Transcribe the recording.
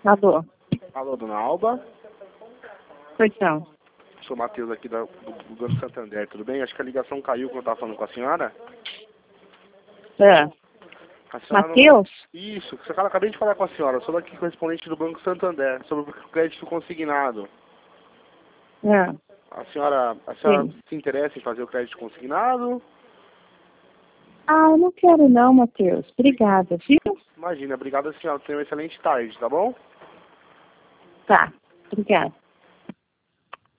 Alô? Alô, dona Alba? Pois não. Sou o Matheus aqui do Banco Santander, tudo bem? Acho que a ligação caiu quando eu estava falando com a senhora. É. A senhora Matheus? Não... Isso, eu acabei de falar com a senhora. Sou aqui correspondente do Banco Santander, sobre o crédito consignado. É. A senhora se interessa em fazer o crédito consignado? Ah, eu não quero não, Matheus. Obrigada, viu? Imagina, obrigado, senhora. Tenha uma excelente tarde, tá bom? Tá, obrigada.